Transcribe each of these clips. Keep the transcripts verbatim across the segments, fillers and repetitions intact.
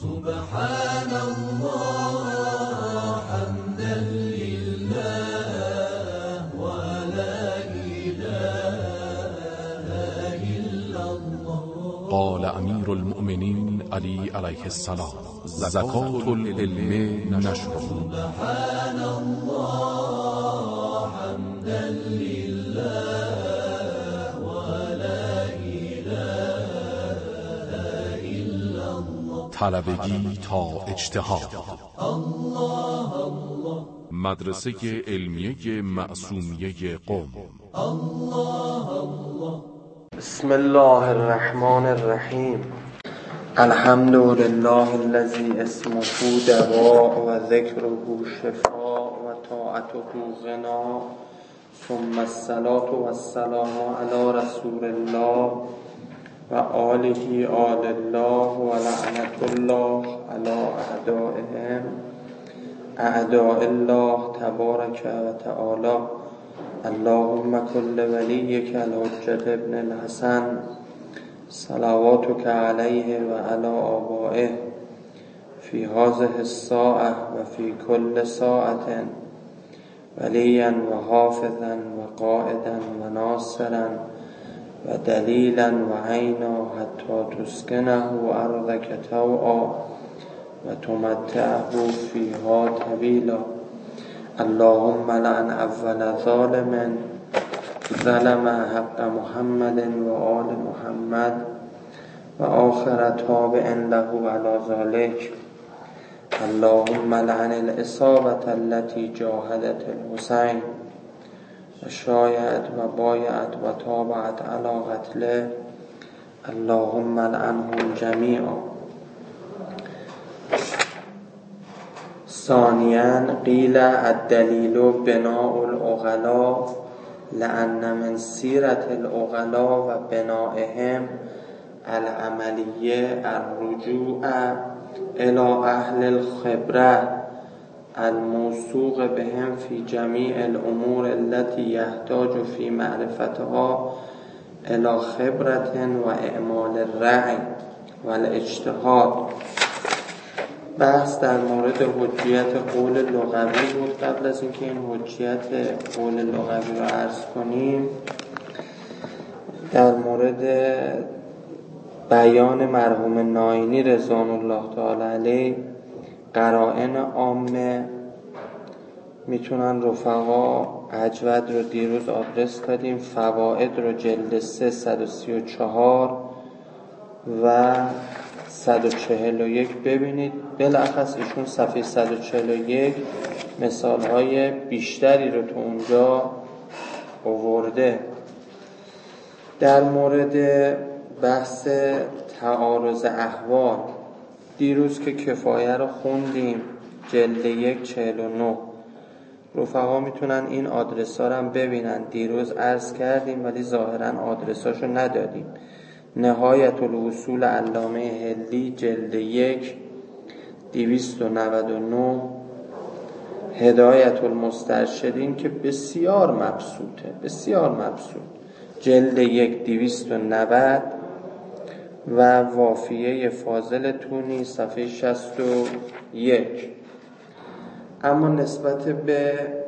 سبحان الله حمدا لله ولا إله إلا الله. قال امیر المؤمنین علی علیه السلام: زکات العلم نشر. سبحان الله حمدا لله ولا إله إلا الله. طلبگی تا اجتهاد. الله الله. مدرسه علمیه معصومیه قم. الله الله. بسم الله الرحمن الرحیم. الحمد لله الذي اسمه دواء و ذکره شفاء و طاعته غنا، ثم الصلاة و السلام علی رسول الله و آله آل الله و لعنت الله علی اعدائهم اعداء الله تبارک و تعالی. اللهم كل وليك الحجة ابن الحسن صلواتك عليه وعلى آبائه في هذه الساعة وفي كل ساعة وليا وحافظا وقائدا وناصرا ودليلا وعينا حتى تسكنه أرضك طوعا وتمتعه فيها طويلا. اللهم لعن اول ظالم ظلم حق محمد و آل محمد و آخر تابع له على ذلك. اللهم لعن الإصابة التي جاهدت الحسين و شایعت و بایعت و تابعت على قتله. اللهم لعنهم جميعا. ثانيا قيل الدليل بناء العقلاء لأن من سيرة العقلاء وبنائهم العملية الرجوع إلى أهل الخبرة الموثوق بهم في جميع الأمور التي يحتاج في معرفتها إلى خبرة وإعمال الرأي والاجتهاد. بحث در مورد حجیت قول لغوی بود. قبل از اینکه این حجیت قول لغوی رو عرض کنیم، در مورد بیان مرحوم ناینی رضوان الله تعالی علیه قرائن عامه میتونن رفقا اجود رو دیروز آدرس دادیم، فواید رو جلد سه صد و سی و چهار و صد و چهل و یک ببینید. بالاخص ایشون صفحه صد و چهل و یک مثالهای بیشتری رو تو اونجا آورده. در مورد بحث تعارض احوال دیروز که کفایه رو خوندیم، جلد یک چهل و نه. رفقا میتونن این آدرس ها رو هم ببینن. دیروز عرض کردیم ولی ظاهرا آدرس هاشو ندادیم. نهایت الوصول علامه هلی جلد یک دویست و نود و نه. هدایت المسترشدین که بسیار مبسوطه، بسیار مبسوط، جلد یک دویست و نود و وافیه فاضل تونی صفحه شصت و یک. اما نسبت به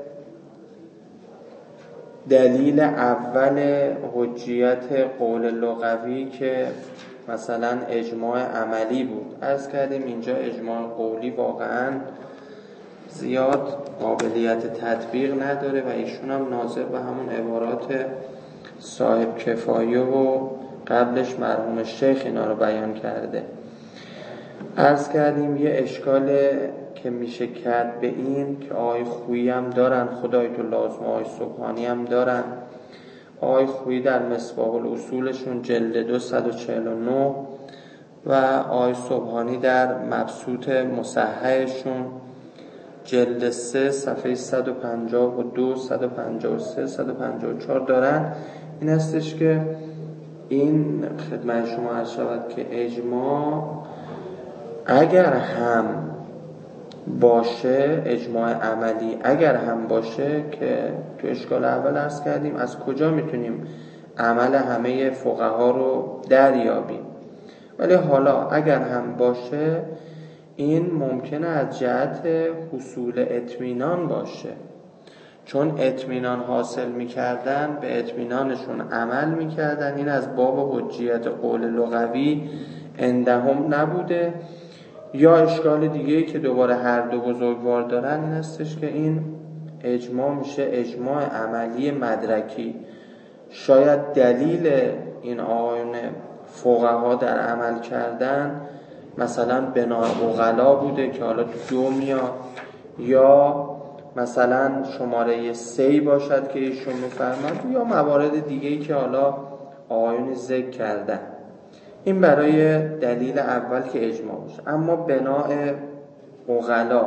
دلیل اول حجیت قول لغوی که مثلا اجماع عملی بود، عرض کردیم اینجا اجماع قولی واقعا زیاد قابلیت تطبیق نداره و ایشون هم ناظر به همون عبارات صاحب کفایه و قبلش مرحوم شیخ اینا رو بیان کرده. عرض کردیم یه اشکال که میشه کرد به این که آقای خویی هم دارن، خدایت لازم آقای سبحانی هم دارن. آقای خویی در مصباح الاصولشون جلد دو صد و چهل و نه و آقای سبحانی در مبسوط مصححشون جلد سه صفحه صد و پنجاه و دو، صد و پنجاه و سه، صد و پنجاه و چهار دارن. این هستش که این خدمت شما عرض شود که اجماع اگر هم باشه، اجماع عملی اگر هم باشه که تو اشکال اول عرض کردیم از کجا میتونیم عمل همه فقها رو دریابیم، ولی حالا اگر هم باشه این ممکنه از جهت حصول اطمینان باشه، چون اطمینان حاصل میکردن به اطمینانشون عمل میکردن. این از باب حجیت قول لغوی عندهم نبوده. یا اشکال دیگه‌ای که دوباره هر دو بزرگوار دارن این هستش که این اجماع میشه اجماع عملی مدرکی. شاید دلیل این آقایون فقها در عمل کردن مثلا بنای عقلا بوده که حالا دو میاد، یا مثلا شماره سی باشد که ایشون میفرماد، یا موارد دیگه‌ای که حالا آقایون ذکر کردن. این برای دلیل اول که اجماع باشه. اما بنای عقلا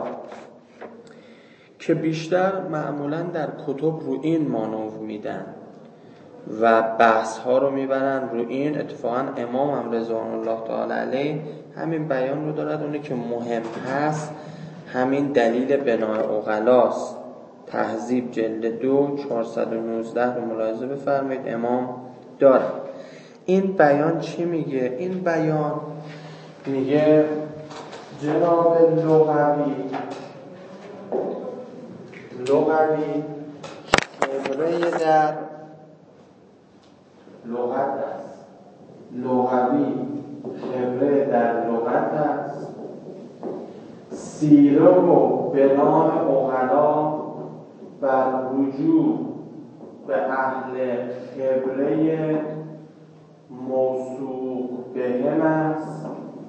که بیشتر معمولا در کتب رو این مانور میدن و بحث ها رو میبرن رو این. اتفاقا امام هم رضوان الله تعالی علیه همین بیان رو دارد، اونه که مهم هست همین دلیل بنای عقلاست. تهذیب جلد دو چهارصد و نوزده رو ملاحظه بفرمایید امام داره. این بیان چی میگه؟ این بیان میگه جناب لغوی لغوی خبره در لغت است، لغوی خبره در لغت است، سیره و بنای عقلا بر رجوع به اهل خبره موثوق بهم است.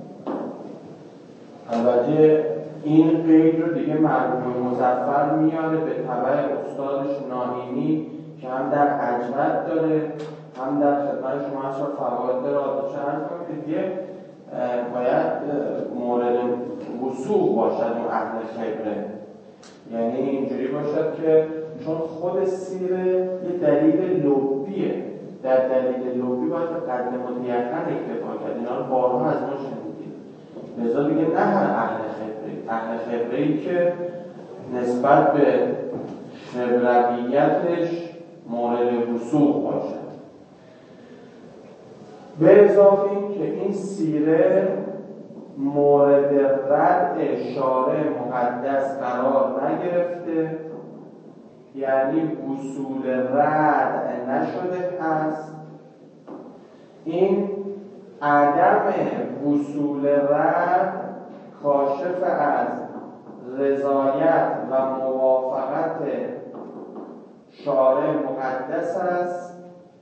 البته این قید رو دیگه مرحوم مظفر میاره به تبع استادش ناینی که هم در عجمت داره هم در خدمت شما اشرا فواید داره. آتش عرض کنم که دیگه باید مورد وثوق باشد اون اهل خبره، یعنی اینجوری باشد که چون خود سیره یه دلیل لبیه، در دلیل لبی باید به قدر متیقن اکتفا کرد. اینا رو بارها از ما شنیدیم. لذا دیگه نه هر اهل خبره، اهل خبره‌ای که نسبت به خبرویتش مورد وثوق باشد. به اضافه این که این سیره مورد رد شارع مقدس قرار نگرفته، یعنی وصول رد نشده است. این عدم وصول رد کاشف از رضایت و موافقت شارع مقدس است.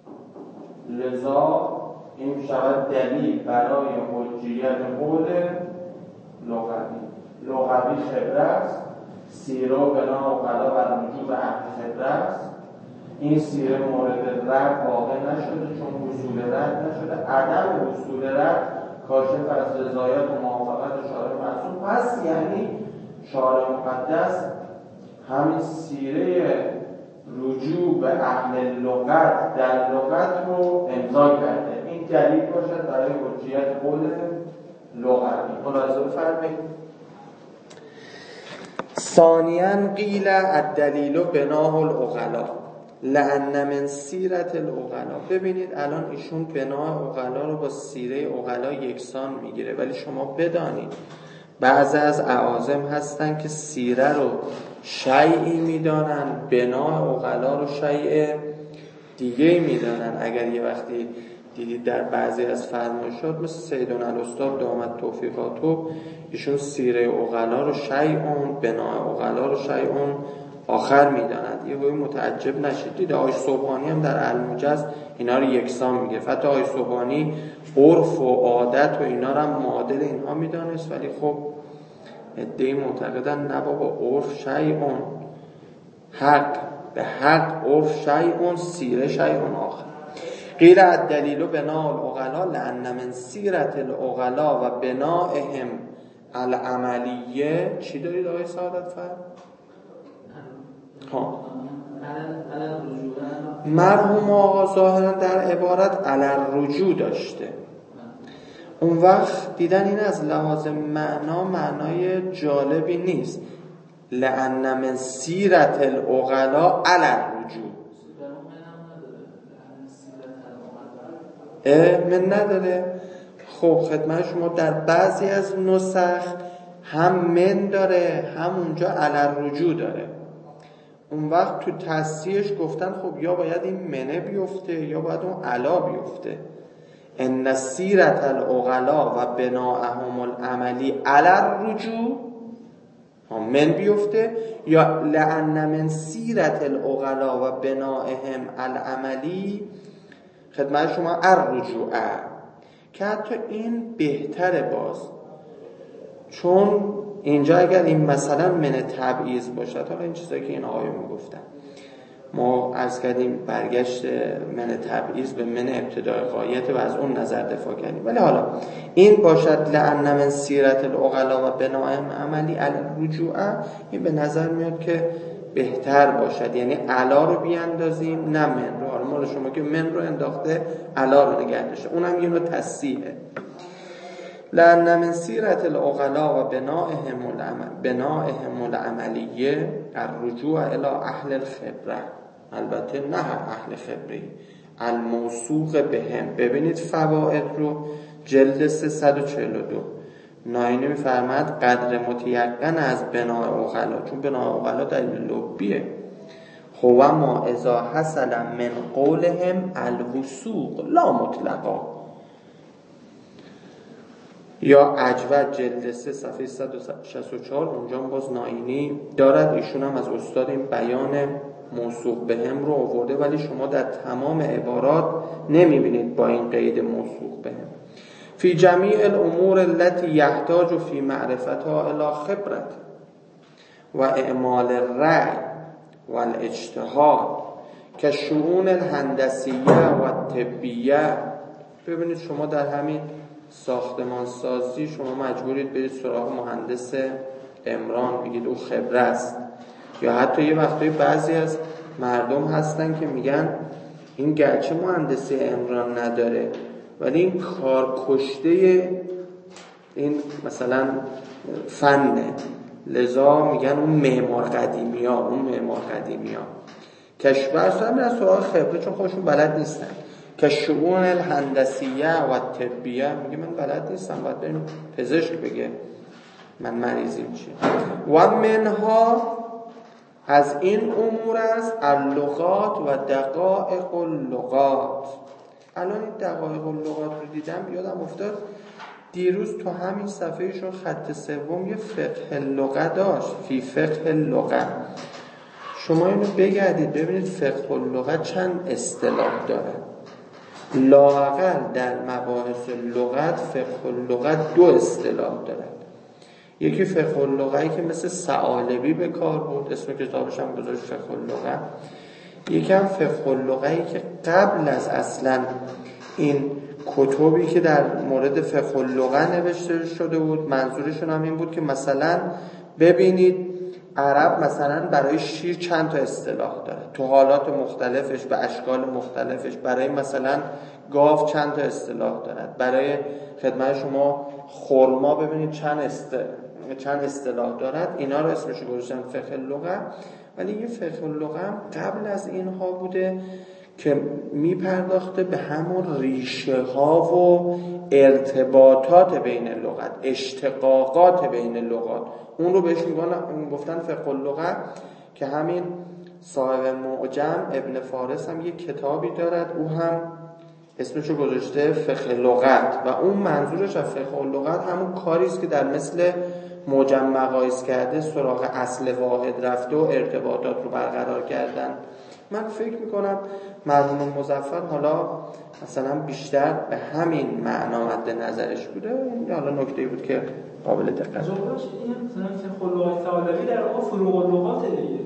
لذا این میشود دلیل برای حجیت قول لغوی. لغوی خبره است، سیره و بنا و قلا بر رجوع به اهل خبره است. این سیره مورد رد واقع نشده چون وصول رد نشده. عدم وصول رد کاشف از رضایت و موافقت شارع معصوم. پس یعنی شارع مقدس همین سیره رجوع به اهل لغت در لغت رو امضا کرده. این دلیل باشد برای حجیت قول لغوی. ملاحظه بفرمایید. ثانیاً قیل الدلیل بناه العقلا لأن من سیرت العقلا. ببینید الان ایشون بناه عقلا رو با سیره عقلا یکسان میگیره، ولی شما بدانید بعضی از اعاظم هستن که سیره رو شیعی میدانن، بناه عقلا رو شیع دیگه میدانن. اگر یه وقتی دیدید در بعضی از فرمایشات مثل سیدنا الاستاد دامت توفیقاتو ایشون سیره عقلا رو شیعون، بناه عقلا رو شیعون آخر میدانند. یه گویی متعجب نشید. دید آقای صبحانی هم در الموجز اینا رو یکسان میگه. حتی آقای صبحانی عرف و عادت و اینا رو هم معادل اینها میدانست، ولی خب ادعی معتقدن نه بابا، عرف شیعون، حق به حق عرف شیعون، سیره شیعون آخر. قیل الدلیل بناء العقلا لأن من سیرت العقلا و بنائهم العملیه. چی دارید آقای سعادت فرد؟ ها مرحوم آقا ظاهرا در عبارت علی رجوع داشته. اون وقت دیدن این از لحاظ معنا معنای جالبی نیست. لأن من سیرت العقلا علی رجوع اه من نداره. خب خدمت شما در بعضی از نسخ هم من داره هم اونجا علی رجوع داره. اون وقت تو تصحیحش گفتن خب یا باید این منه بیفته یا باید اون علا بیفته. ان سیرت العقلا و بناءهم العملی علی الرجوع من بیفته، یا لأن من سیرت العقلا و بنائهم العملی خدمت شما الرجوع، که حتی این بهتره باز، چون اینجا اگر این مثلا من تبعیض باشد، حالا این چیزایی که این آقایون میگفتن ما عرض کردیم برگشت من تبعیض به من ابتدای غایت و از اون نظر دفاع کردیم، ولی حالا این باشد لأن من سیرت العقلا و بنائهم عملی الرجوع، این به نظر میاد که بهتر باشد، یعنی علا رو بیاندازیم نه من رو. حالا مال شما که من رو انداخته علا رو نگه داشته، اونم یه نوع تصحیحه. لأن من سیرت العقلا و بنائهم العمل بنائهم العملیه الرجوع الی اهل الخبره، البته نه اهل خبره، الموثوق بهم. ببینید فوائد رو جلد سیصد و چهل و دو ناینی میفرماد قدر متیقن از بناء عقلا، چون بناء عقلا دلیل لبیه. هو ما اذا حصل من قولهم الوثوق لا مطلقا. یا عجوت جلد سه صفحه صد و شصت و چهار، اونجا باز ناینی دارد، ایشون هم از استاد این بیان موثوق بهم رو آورده، ولی شما در تمام عبارات نمیبینید با این قید موثوق بهم. فی جمیع الامور التي یحتاج فی معرفتها الی خبرت و اعمال الرأی و الاجتهاد که شؤون الهندسیه و طبیه. ببینید شما در همین ساختمان سازی شما مجبورید برید سراغ مهندس عمران بگید او خبره است، یا حتی یه وقتایی بعضی از مردم هستن که میگن این گرچه مهندسی عمران نداره ولی این کار کشته این مثلا فنه، لذا میگن اون معمار قدیمی ها اون معمار قدیمی ها کشور سر از سراغ خبره، چون خودشون بلد نیستن. که شؤون الهندسیه و طبیه، میگه من بلد نیستم، باید بریم پزشک بگه من مریضیم چی. و منها از این امور است اللغات و دقائق اللغات. الان این دقایق اللغات رو دیدم یادم افتاد دیروز تو همین صفحهشون خط سوم یه فقه اللغه داشت، فی فقه اللغه. شما اینو بگردید ببینید فقه اللغه چند اصطلاح داره. لااقل در مباحث لغت فقه اللغت دو اصطلاح دارد. یکی فقه اللغه‌ای که مثل ثعالبی به کار بود، اسم کتابش هم گذاشت فقه اللغه. یکی هم فقه اللغه‌ای که قبل از اصلا این کتبی که در مورد فقه اللغه نوشته شده بود منظورشون هم این بود که مثلا ببینید عرب مثلا برای شیر چند تا اصطلاح داره تو حالات مختلفش به اشکال مختلفش، برای مثلا گاو چند تا اصطلاح دارد، برای خدمت شما خرما ببینید چند است چند اصطلاح دارد. اینا رو اسمش رو گذاشتن فقه اللغه. ولی یه فقه اللغه هم قبل از اینها بوده که میپرداخته به همون ریشه ها و ارتباطات بین لغت، اشتقاقات بین لغات، اون رو بهش میگن گفتن فقه اللغه. که همین صاحب معجم ابن فارس هم یک کتابی دارد، او هم اسمشو گذاشته فقه لغت و اون منظورش از فقه اللغت همون کاری است که در مثل معجم مقایس کرده سراغ اصل واحد رفته و ارتباطات رو برقرار کردن. من فکر میکنم مرحوم مظفر حالا مثلا بیشتر به همین معنا مد نظرش بوده. این حالا نکته‌ای بود که قابل دقت. جوابش این مثلا فقه اللغات ثعالبی در واقع فروع اللغات دیگه،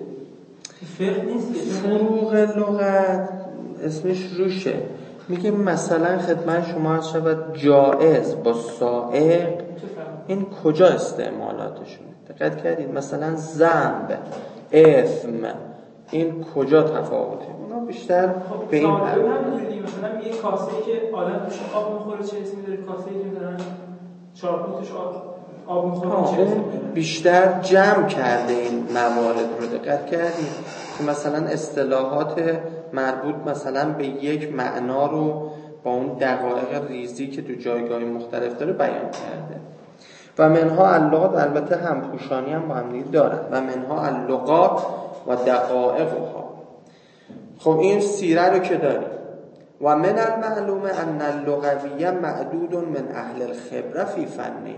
فقه نیست. فروع لغت اسمش روشه. میگه مثلا خدمت شما عرض شود جائز با سائق این کجا استعمالاتشونه؟ دقت کردید؟ مثلا ذنب، اثم، این کجا تفاوته؟ اونا بیشتر به این معنی مثلا یه کاسه‌ای که آدم توش آب می‌خوره چه اسمی داره؟ کاسه‌ای که مثلا چهار توش آب آب می‌خوره چه اسمی داره؟ بیشتر جمع کرده این موارد رو. دقت کردید که مثلا اصطلاحات مربوط مثلا به یک معنا رو با اون دقایق ریزی که تو جایگاه مختلف داره بیان کرده. و منها اللغات، البته همپوشانی هم با هم دیگه دارن، و منها اللغات و دقائقها. خب این سیره رو که داریم. و من المعلوم ان اللغویه معدود من اهل الخبره فی فنه.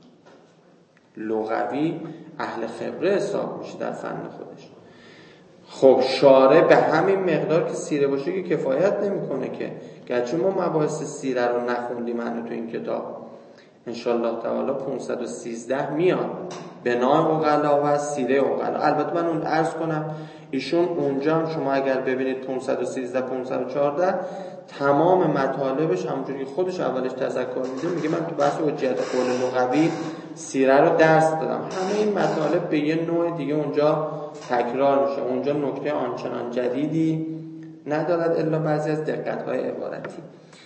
لغوی اهل خبره حساب میشه در فن خودش. خب شارع به همین مقدار که سیره باشه که کفایت نمیکنه که، گرچه ما مباحث سیره رو نخوندیم هنوز تو این کتاب، انشالله تعالی پانصد و سیزده میاد بنای عقلا و سیره عقلا. البته من اون عرض کنم ایشون اونجا هم شما اگر ببینید پانصد و سیزده پانصد و چهارده تمام مطالبش همونجوری که خودش اولش تذکر میده، میگه من تو بحث حجیت قول لغوی سیره رو درس دادم. همه این مطالب به یه نوع دیگه اونجا تکرار میشه، اونجا نکته آنچنان جدیدی ندارد الا بعضی از دقت‌های عبارتی.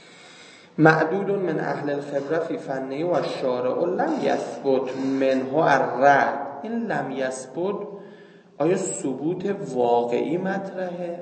معدود من اهل الخبره فی فنه و الشارع لم یثبت منه الرد. این لم یثبت آیا ثبوت واقعی مطرحه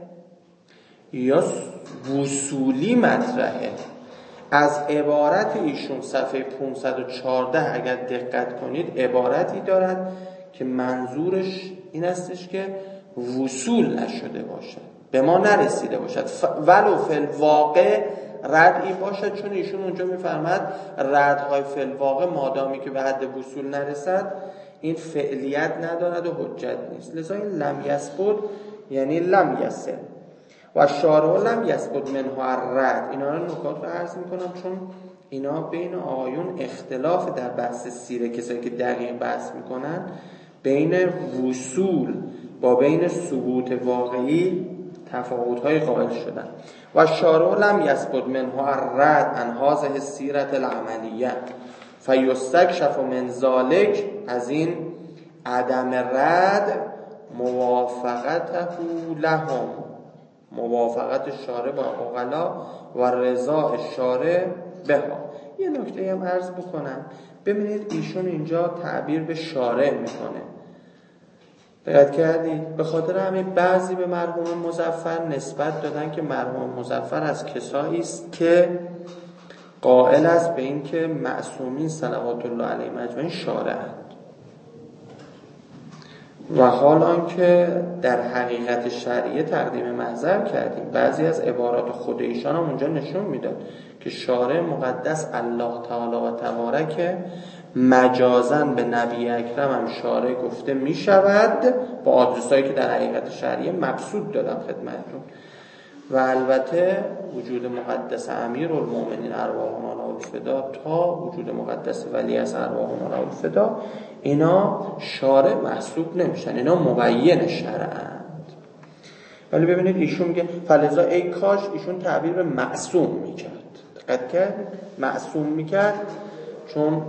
یا وصولی مطرحه؟ از عبارت ایشون صفحه پانصد و چهارده اگر دقت کنید عبارتی دارد که منظورش این استش که وصول نشده باشد، به ما نرسیده باشد، ولو فی الواقع ردی باشد، چون ایشون اونجا میفرماد ردهای فی الواقع مادامی که به حد وصول نرسد این فعلیت ندارد و حجت نیست. لذا این لم یثبت یعنی لم یصل و شارع لم یثبت منه الرد. اینا رو نکات رو عرض میکنم چون اینا بین آقایون اختلاف در بحث سیره، کسایی که دقیق بحث میکنن بین وصول با بین ثبوت واقعی تفاوت‌های قائل شدن. و شارع لم یثبت منه الرد عن هذه السیره العملیه فیستکشف من ذلک. از این عدم رد موافقته لهم، موافقت شارع با عقلا و رضا شارع بها. یه نکته هم عرض بکنم، ببینید ایشون اینجا تعبیر به شارع میکنه، دقت کردید؟ به خاطر همین بعضی به مرحوم مظفر نسبت دادن که مرحوم مظفر از کسایی است که قائل است به این که معصومین صلوات الله علیهم اجمعین شارع‌اند، و حال آنکه در حقیقت شرعیه تقدیم محضر کردیم بعضی از عبارات خود ایشان هم اونجا نشون میداد که شارع مقدس الله تعالی و تبارک مجازاً به نبی اکرم هم شارع گفته می شود با آدرسایی که در حقیقت شرعیه مقصود دادم خدمتتون. و البته وجود مقدس امیر المؤمنین ارواحنا له الفدا تا وجود مقدس ولی از ارواحنا له الفدا اینا شارع محسوب نمیشن، اینا مبین شرعند. ولی ببینید ایشون میگه فلذا ای کاش ایشون تعبیر به معصوم میکرد، دقت کرد؟ معصوم میکرد چون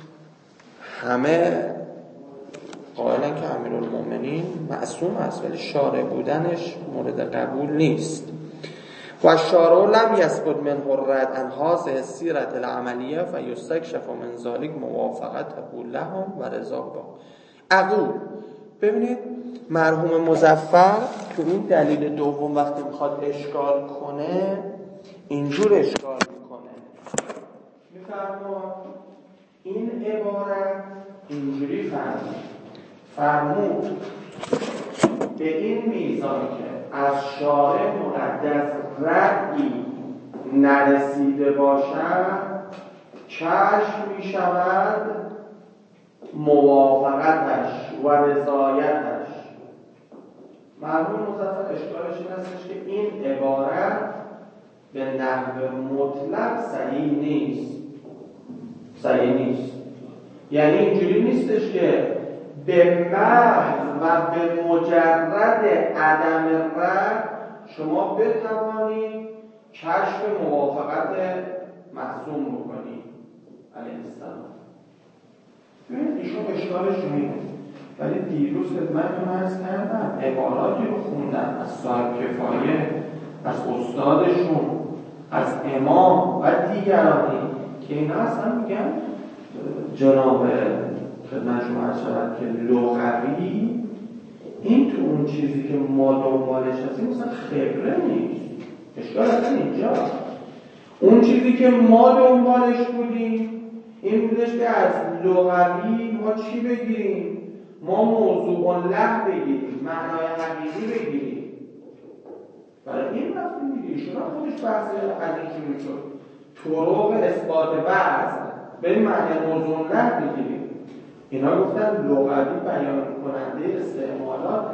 همه قائلن که امیرالمومنین معصوم است ولی شارع بودنش مورد قبول نیست. و شارع لم یثبت منه الرد عن هذه السیره العملیه فیستکشف من ذلک موافقته لهم و رضا با. اقول ببینید مرحوم مظفر تو این دلیل دوم وقتی میخواد اشکال کنه اینجور اشکال میکنه، میفرماد این عبارت اینجوری فرمود فرمود به این میزان که از شارع مقدس ردی نرسیده باشد کشف می شود موافقتش و رضایتش. مرحوم مظفر اشکالش این هستش که این عبارت به نحو مطلق صحیح نیست، صحیح نیست یعنی اینجوری نیستش که به محض و به مجرد عدم رد شما بتوانید کشف موافقت معصوم بکنید علیه السلام. ببینید ایشون اشکالش اینه، ولی دیروز خدمتتون عرض کردم عباراتی رو خوندن از صاحب کفایه، از استادشون، از امام و دیگرانی که اینا اصلا میگن جناب خدمت شما عرض شود که لغوی این تو اون چیزی که ما دنبالش هستیم مثلا خبره نیست. اشکال اصلا اینجا اون چیزی که ما دنبالش بودیم این بودش که از لغوی ما چی بگیریم؟ ما موضوع له بگیریم، معنای حقیقی بگیریم. برای این رفتیم دیگه، ایشون هم خودش بحث از این شروع شد. طرق اثبات وزن بریم معنی موضوع له بگیریم. اینا گفتن لغوی بیان کننده استعمالاته،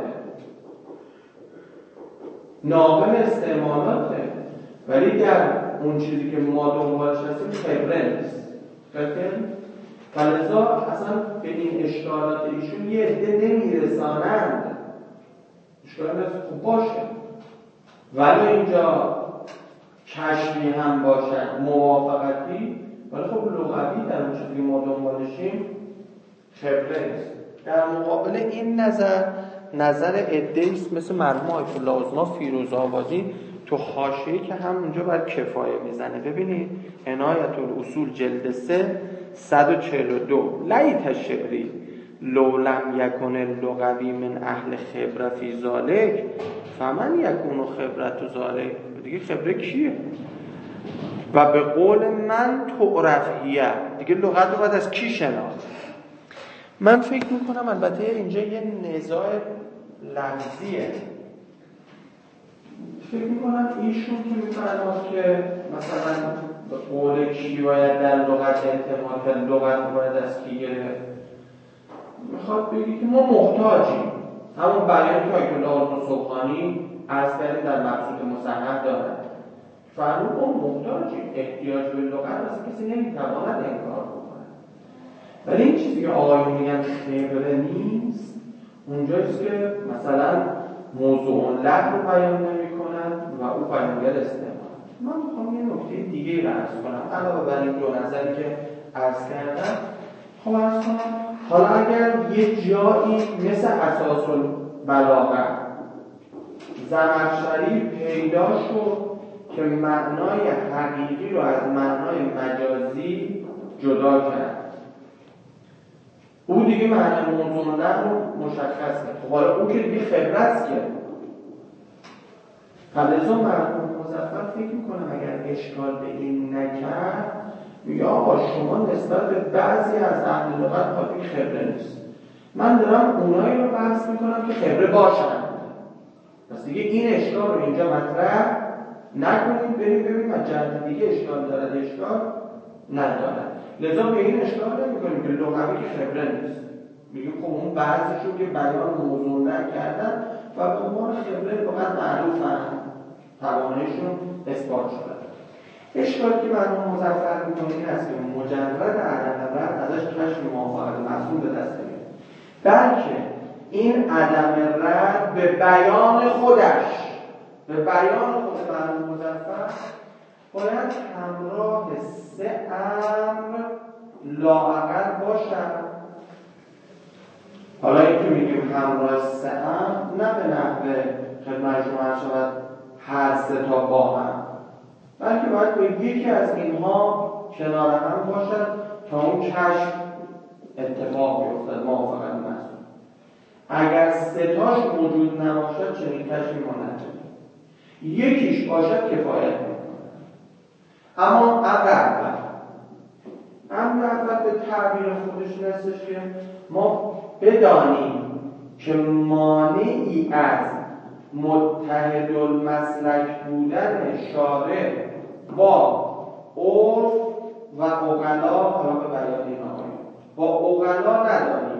ناقل استعمالاته، ولی در اون چیزی که ما دنبالش هستیم خبره نیست. فکر فلذا اصلا به این اشکالات ایشون یه عده نمیرسانند. اشکال نیست، خوب باشه، ولی اینجا کشفی هم باشد، موافقتی، ولی خب لغوی در اون چیزی که ما دنبالشیم خبره نیست. در مقابل این نظر نظر عده‌ایست مثل مرحوم آیت الله عظما فیروزآبادی تو حاشیه‌ای که همونجا بر کفایه میزنه. ببینید عنایت الاصول جلد سه صد و چهل و دو لیت الشعری لو لم یکن اللغوی من اهل خبره فی ذالک فمن یکون خبرت ذالک. دیگه خبره کیه؟ و به قول من تعرفیه، دیگه لغت رو باید از کی شناخت؟ من فکر میکنم البته اینجا یه نزاع لفظیه. فکر میکنم ایشون که میفرماد که مثلا به قول کی باید در لغت اعتماد کرد، لغت باید از کی گرفت، میخواد بگی که ما محتاجیم. همون بیانی که آیت الله عظما صبحانی عرض کردیم در مقصود مصحح دارد. فرمود ما محتاجیم، احتیاج به لغت اصلا کسی نمیتواند انکار بکنه. ولی این چیزی که آقایون میگن خبره نیست، اونجاییست که مثلا موضوع له رو بیان نمی کند و او بیانگر استعمال. من میخوام یه نکته دیگه رو عرض کنم علاوه بر این دو نظری که عرض کردم. خب عرض کنم حالا اگر یه جایی مثل اساس البلاغه زمخشری پیدا شد که معنای حقیقی رو از معنای مجازی جدا کرد، او دیگه معنی موضوع له رو مشخص کرد. خب حالا او که دیگه خبرت کرد. فلذا مرحوم مظفر فکر میکنم اگر اشکال به این نکرد، میگه آقا شما نسبت به بعضی از اهل لغت خاطی خبره نیست. من دارم اونایی رو بحث میکنم که خبره باشن. پس دیگه این اشکال رو اینجا مطرح نکنیم، بریم ببینیم از جهت دیگه اشکال دارد اشکال ندارد. لذا به این اشکال نمیکنیم که لغوی که خبره نیست. میگیم خب اون بعضیشون که بیان موضوع نکردن و به عنوان خبره فقط معروفن، تواناییشون اثبات شده. اشکالی که مرحوم مظفر میکنه این است که مجرد عدم رد ازش کشف موافقت معصوم به دست نمیاد، بلکه این عدم رد به بیان خودش، به بیان خود مرحوم مظفر باید همراه سه امر لااقل باشد. حالا این که میگیم همراه سه امر نه به نحو خدمت شما عرض شود هر سه تا با هم، بلکه باید به یکی از اینها کنار هم باشد تا اون کشف اتفاق بیفتد موافقت معصوم. اگر سه تاش موجود نباشد چنین کشفی ما نداریم. یکیش باشد کفایت میکنه. اما امر اول امر اول به تعبیر خودش نستش که ما بدانیم که مانعی از متحد المسلک بودن شارع با عرف و عقلا، حالا به بیان این آقایون با عقلا نداریم.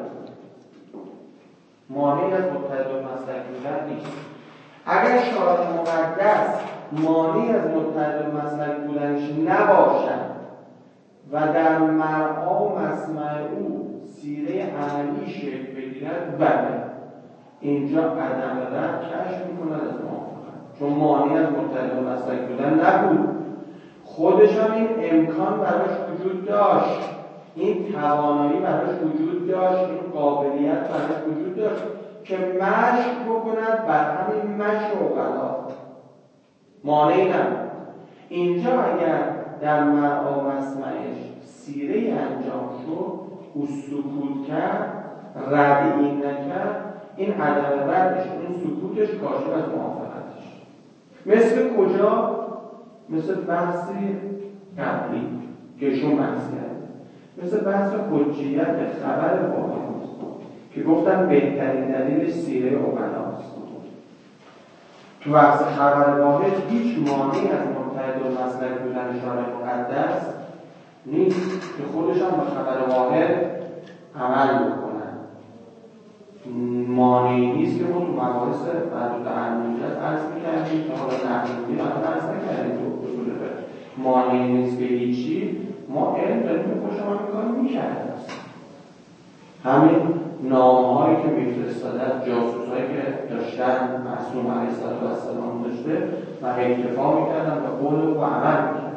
مانعی از متحد المسلک بودن نیست. اگر شارع مقدس مانعی از متحد المسلک بودنش نباشد و در مرعا و مسمع او سیره عملی شکل بگیرد، بله اینجا عدم رد کشف میکند از موافقت، چون مانعی از متحد المسلک بودن نبود. خودش هم این امکان براش وجود داشت، این توانایی براش وجود داشت، این قابلیت براش وجود داشت که مشق بکند بر همین مشق عقلا. مانعی نبود. اینجا اگر در مرعا و مسمعش سیره انجام شد، او سکوت کرد، رد این نکرد، این عدم ردش، این سکوتش کاشف از موافقتش. مثل کجا؟ مثل بحثی قبلی که ایشون بحث کرد. مثل بحث حجیت خبر واحد که گفتم بهترین دلیل سیره عقلاست. تو بحث خبر واحد هیچ مانعی از متحد المسلک بودن شارع مقدس نیست که خودش هم به خبر واحد عمل بکنن. مانعی نیست که ما تو مباحث حدود علمیت عرض می‌کردیم که حالا نحوی هم عرض نکردیم تو اصول فقه. مانعی نیست که هیچی ما علم داریم که خوش هم می‌کنیم می‌کردیم. همین نامه‌هایی که می‌فرستادن، جاسوس‌هایی که داشتن معصوم علیه السلام داشته و اکتفا می‌کردن به قول و عمل می‌کردن.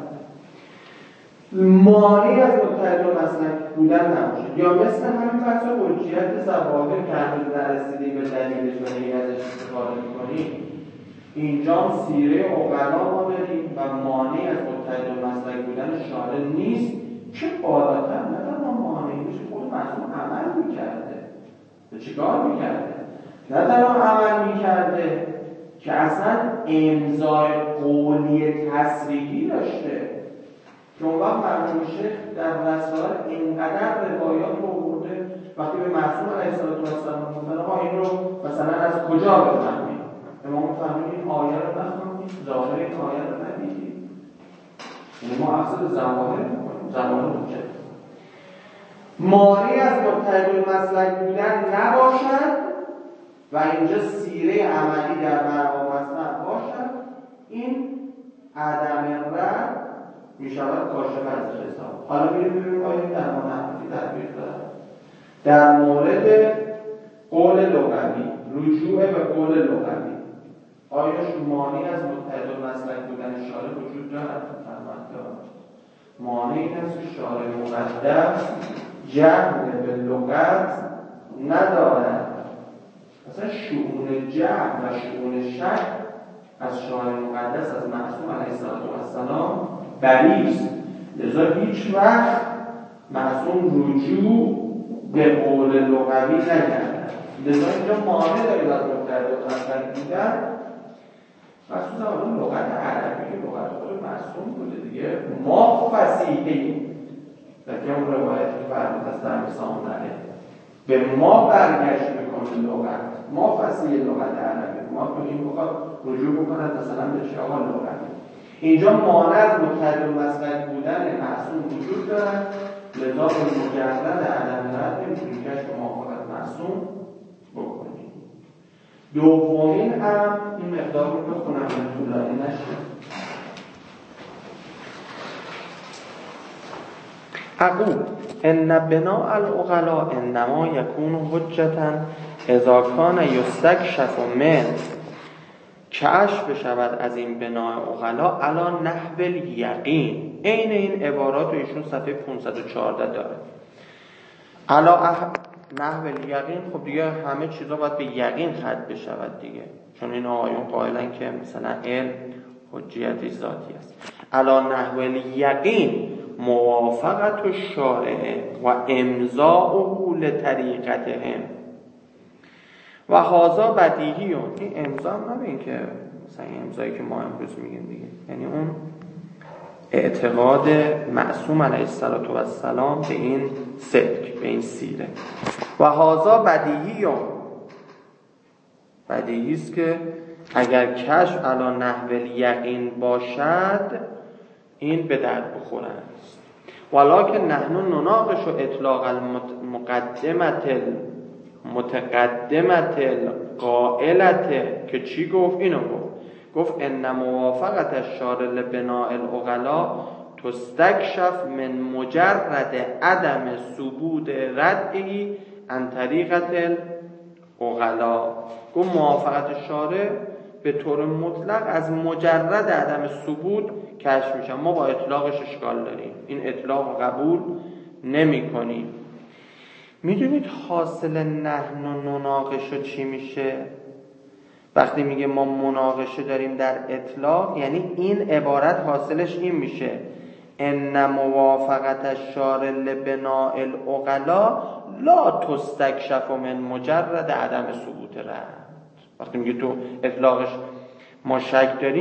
مانعی از متحد المسلک بودن نباشه. یا مثل همین بحث حجیت ظواهر که هنوز نرسیدیم به دلیلش و دیگه ازش استفاده می‌کنیم، اینجا سیره عقلا ما داریم و مانعی از متحد المسلک بودن شارع نیست که بالاتر نه مانعی میشه خود معصوم عمل می‌کرده. به چیکار می‌کرده؟ نه تنها عمل می‌کرده که اصلا امضای قولی تصریحی داشته که اون وقت مرحوم شیخ در رسائل اینقدر روایات رو آورده وقتی به معصوم علیه السلام گفتن آقا این رو مثلا از کجا بفهمید؟ امام فهمید این آیه رو نخوندید، ظاهر این آیه رو ندیدید. یعنی ما اصلا ظواهر می‌کنیم، ظواهر حجت. مانعی از متحد المسلک بودن نباشد و اینجا سیره عملی در مقام مطلب باشد، این عدم رد میشود کاشف از حساب. حالا میریم ببینیم آیا در معنی تدبیر داره. در مورد قول لغوی، رجوع به قول لغوی، آیا مانعی از متحد المسلک بودن شارع وجود دارد؟ مانعی است که شارع مقدس جهل به لغت ندارد. مثلا شؤون جهل و شؤون شک از شارع مقدس از معصوم علیه السلام بریست. لذا هیچ وقت معصوم رجوع به قول لغوی نکرد. لذا اینجا مانع داریم از متحد المسلک بودن، مخصوصا اون لغت عربی که لغت خود معصوم بوده دیگه. ما فصیحیم در که اون روایت که فرمود از در مثام نره به ما برگشت میکنه لغت. ما فصیح لغت عربی ما کنیم بخواد رجوع بکنند مثلا به شاقا لغت. اینجا مانع از متحد المسلک بودن معصوم وجود دارد، لذا به مجرد عدم رد میتونیم کشف موافقت معصوم بکنیم. دومین هم این مقدار رو بخونم به طولانی نشه. اقول ان بناء العقلاء انما یکون حجتا اذا کان یستکشف من، کشف بشود از این بناء عقلا علی نحو الیقین. عین این عبارات رو ایشون صفحه پانصد و چهارده داره. علی نحو الیقین، خب دیگه همه چیزا باید به یقین ختم بشود دیگه، چون این آقایون قائلن که مثلا علم حجیت ذاتی است. علی نحو الیقین موافقت الشارع و امضاءه لطریقتهم و هذا بدیهی. این امضا هم نبین که مثلا این امضایی که ما امروز میگیم دیگه، یعنی اون اعتقاد معصوم علیه السلام به این صدق، به این سیره. و هذا بدیهی بدیهی است که اگر کشف علی نحو الیقین باشد این به درد بخوره است. ولکن نحن نناقش اطلاق المقدمت متقدمت القائلت که چی گفت؟ اینو گفت گفت ان موافقت الشارع لبناء العقلاء تستکشف من مجرد عدم ثبوت ردعی عن طریقت العقلاء. گفت موافقت شارع به طور مطلق از مجرد عدم ثبوت کشف میشه. ما با اطلاقش اشکال داریم، این اطلاق قبول نمی کنیم. میدونید حاصل نحن نناقشه چی میشه؟ وقتی میگه ما مناقشه داریم در اطلاق، یعنی این عبارت حاصلش این میشه ان موافقت الشارع لبناء العقلاء لا تستکشف من مجرد عدم ثبوت رد. وقتی میگه تو اطلاقش ما شک داریم،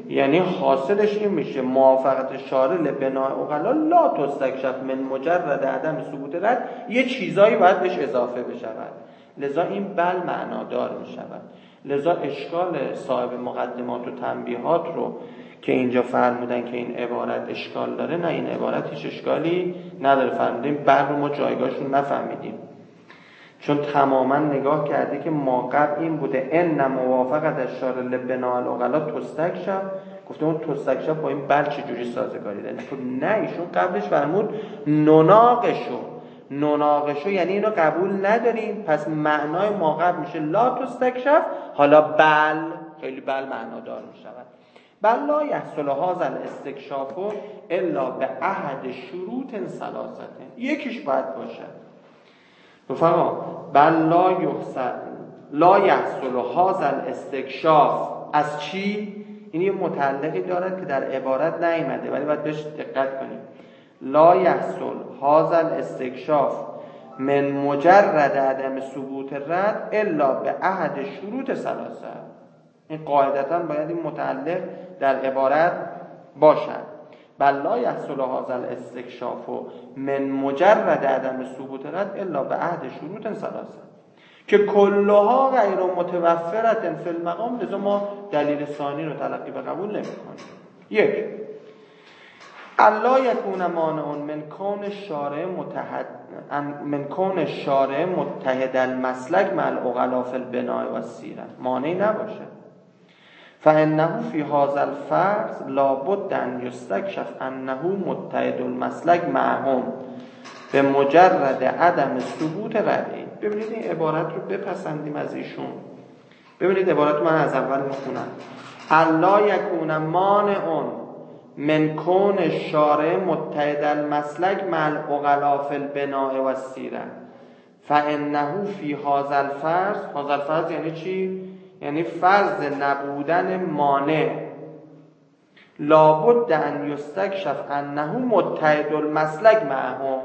یعنی حاصلش این میشه موافقت شارع لبناء عقلا لا تستکشف من مجرد عدم ثبوت رد، یه چیزایی باید بهش اضافه بشود، لذا این بل معنادار میشود. لذا اشکال صاحب مقدمات و تنبیهات رو که اینجا فرمودن که این عبارت اشکال داره، نه این عبارت هیچ اشکالی نداره. فرمودیم بل رو ما جایگاهشون نفهمیدیم، چون تماما نگاه کرده که ما قبل این بوده ان موافقت الشارع لبناء العقلا تستکشف، گفته اون تستکشف با این بل چجوری سازگاری داره؟ نه ایشون قبلش فرمود نناقشو، نناقشو یعنی اینو قبول نداریم، پس معنای ما قبل میشه لا تستکشف، حالا بل خیلی بل معنادار میشود. بل لا یحصل هذا الاستکشاف الا به احد شروط ثلاثه، یکیش باید باشه رفقا، بل لا یحصل لا یحصل هذا الاستکشاف از چی؟ این یه متعلقی دارد که در عبارت نیامده ولی باید بهش دقت کنیم. لا یحصل هذا الاستکشاف من مجرد عدم ثبوت رد الا به احد شروط ثلاثه، این قاعدتا باید این متعلق در عبارت باشد. بل لا یحصل هذا الاستکشاف من مجرد عدم ثبوت رد الا به احد شروط ثلاثه که کلها غیر متوفرة فی المقام، لذا ما دلیل ثانی رو تلقی به قبول نمی‌کنیم. یک، الا یکون مانع من کون الشارع متحد من کون الشارع متحد المسلک مع العقلاء فی البناء و السیرة، مانعی نباشه. فانه فی هذا الفرض لابد ان یستکشف انه متحد المسلک معهم به مجرد عدم ثبوت ردعی. ببینید این عبارت رو بپسندیم از ایشون. ببینید عبارت رو من از اول میخونم. الا یکون مانع من کون الشارع متحد المسلک مع العقلاء فی البناء و السیرة فانه فی هذا الفرض، هذا الفرض یعنی چی؟ یعنی فرض نبودن مانع، لابد ان یستکشف انه متحد المسلک معهم.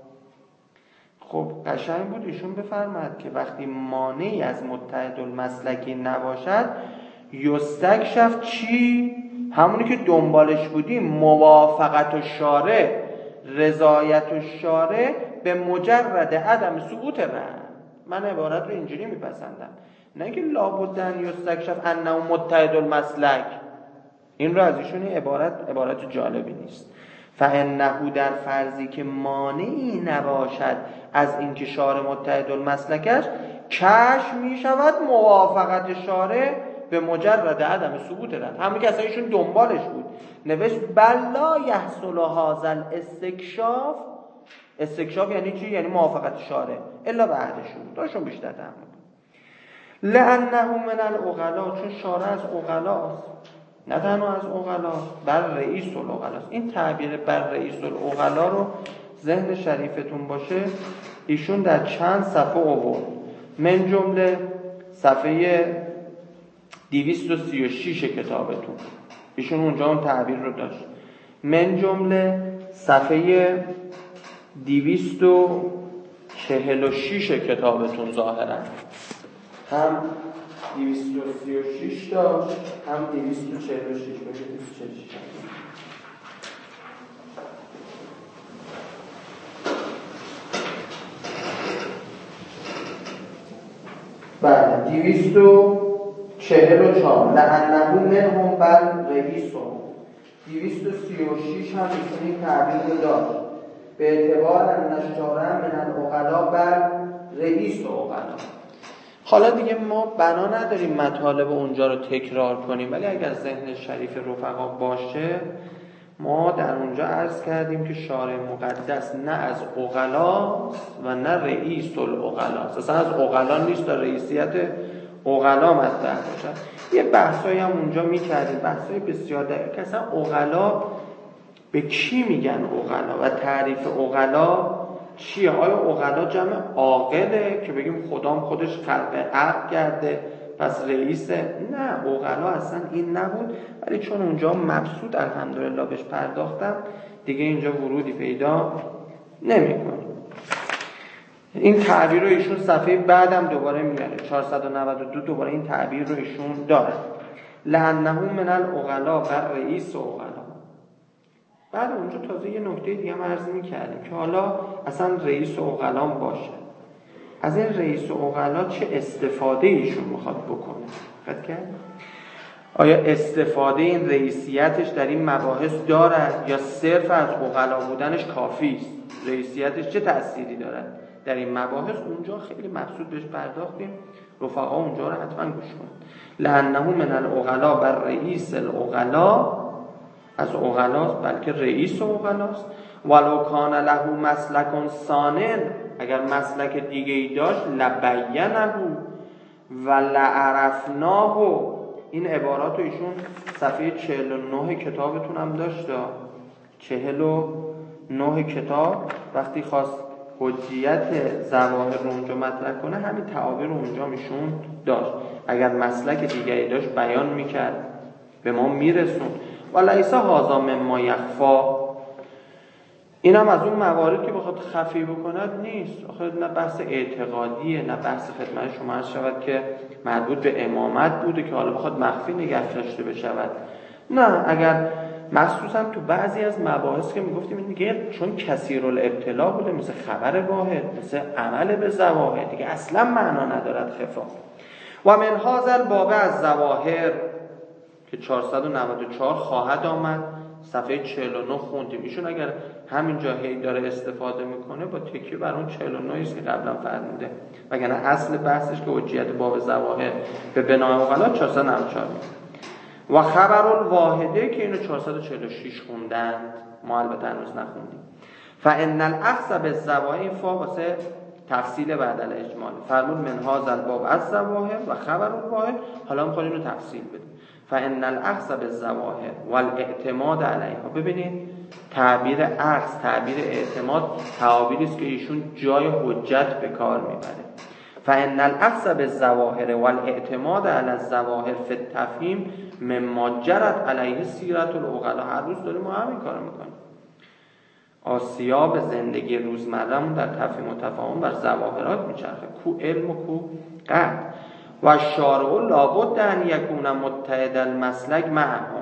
خب قشنگ بود ایشون بفرماد که وقتی مانعی از متحد المسلکی نباشد یستکشف چی؟ همونی که دنبالش بودیم، موافقت الشارع، رضایت الشارع به مجرد عدم ثبوت رد. من عبارت رو اینجوری میپسندم، نه که لابد ان یستکشف انه متحد المسلک. این رو از ایشون عبارت عبارت جالبی نیست. فانه در فرضی که مانعی نباشد از اینکه شارع متحد المسلکش، کشف می شود موافقت شارع به مجرد عدم ثبوت رد، همون که اصلا ایشون دنبالش بود. نوشت بلا یحصل هذا الاستکشاف، استکشاف یعنی چی؟ یعنی موافقت شارع الا به عهد شروط، داشون بیشتر تحمل لانه من العقلاء، چون شارع از عقلاست، نه تنها از عقلاء بر رئیس العقلاست. این تعبیر بر رئیس العقلاء رو ذهن شریفتون باشه، ایشون در چند صفحه آورد، من جمله صفحه دویست و سی و شش کتابتون، ایشون اونجا اون تعبیر رو داشت. من جمله صفحه دویست و چهل و شش کتابتون ظاهرا هم دویست و سی و شش داشت هم دویست و چهل و شش. دویست و چهل و شش بعد دویست و چهل و چهار لعنه منهم بل رئیسهم. دویست و سی و شش هم این تعبیر رو داشت به اعتبار ان الشارع من العقلاء بل رئیس العقلاء. حالا دیگه ما بنا نداریم مطالب اونجا رو تکرار کنیم، ولی اگر ذهن شریف رفقا باشه، ما در اونجا عرض کردیم که شارع مقدس نه از عقلاء و نه رئیس العقلاء، اصلا از عقلاء نیست تا رئیسیت عقلاء مطرح باشد. یه بحثایی هم اونجا میکردیم، بحثای بسیار دقیق که اصلا عقلاء به کی میگن عقلاء و تعریف عقلاء چیه؟ آیا عقلاء جمع عاقله که بگیم خدام خودش خلق عقل کرده پس رئیسه؟ نه، عقلاء اصلا این نبود، ولی چون اونجا مبسوط الحمدلله بهش پرداختم دیگه اینجا ورودی پیدا نمی‌کنیم. این تعبیر رو ایشون صفحه بعدم دوباره میاره، چهارصد و نود و دو دوباره این تعبیر رو ایشون داره. لأنه من العقلاء بر رئیس عقلاء. بعد اونجا تازه یه نکته دیگه هم عرض می‌کردیم که حالا اصلا رئیس عقلاء باشه، از این رئیس عقلاء چه استفاده ایشون میخواد بکنه؟ فکر کرد؟ آیا استفاده این رئیسیتش در این مباحث دارد یا صرف از عقلاء بودنش کافی است؟ رئیسیتش چه تأثیری دارد در این مباحث؟ اونجا خیلی مبسوط بهش پرداختیم، رفقا اونجا رو حتما گوش کنید. لأنه من العقلاء بر رئیس العقلاء، از عقلاء بلکه رئیس عقلاء. ولو کان له مسلک ثانٍ، اگر مسلک دیگه ای داشت، لبینه و لعرفناه. این عبارات رو ایشون صفحه چهل و نه کتابتون هم داشت، چهل و نه کتاب وقتی خواست حجیت ظواهر رو اونجا مطرح کنه همین تعابیر رو اونجا میشون داشت. اگر مسلک دیگری داشت بیان میکرد، به ما میرسون. ولیس هذا مما یخفا، این هم از اون مواردی که بخواد خفی بکند نیست. آخه نه بحث اعتقادیه، نه بحث خدمت شما عرض شود که مربوط به امامت بوده که حالا بخواد مخفی نگه داشته بشود. نه، اگر مخصوصا تو بعضی از مباحث که میگفتیم این دیگه چون کثیر الابتلا بوده، مثل خبر واحد، مثل عمل به ظواهر، دیگه اصلا معنا ندارد خفا. و من هذا الباب از ظواهر که چهارصد و نود و چهار خواهد آمد، صفحه چهل و نه خوندیم. ایشون اگر همین جا هی داره استفاده میکنه با تکیه بر اون چهل و نه است که قبلا فرموده، وگرنه اصل بحثش که حجیت باب ظواهر به بنای عقلاء چهارصد و نود و چهار و خبر الواحده که اینو چهارصد و چهل و شش خوندند، ما البته هنوز نخوندیم. فان الاخذ بالظواهر، فا واسه تفصیل بعد الاجمال، فرمود من هذا الباب از ظواهر و خبر الواحد. حالا میخوایم اینو تفصیل بدیم. فان الاخذ بالظواهر والاعتماد علیها. ببینید تعبیر اخذ، تعبیر اعتماد تعابیری است که ایشون جای حجت به کار میبره. فان الاخذ بالظواهر والاعتماد علی الظواهر فی التفهیم مما جرت علیه سیرت العقلاء. هر روز داریم ما همین کارو میکنیم. آسیاب زندگی روزمره‌مون در تفهیم و تفاهم بر ظواهرات میچرخه، کو علم و کو قطع. و شارع لابد ان یکون متحد المسلک معهم